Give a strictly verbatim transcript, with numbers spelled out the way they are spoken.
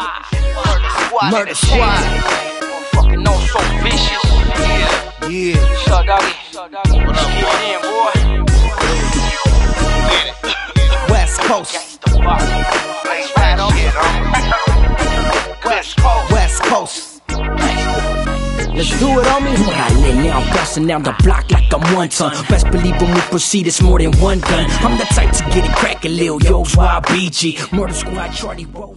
Murder Squad. Fucking know so vicious. Yeah. Yeah. Shut doggy. What up, boy? West Coast. West Coast. West Coast. Let's do it, homie. Right now, I'm bouncing down the block like I'm one ton. Best believe when we proceed, it's more than one gun. I'm the type to get it crackin', Lil Yo's Y B G. Murder Squad, Charlie Roll.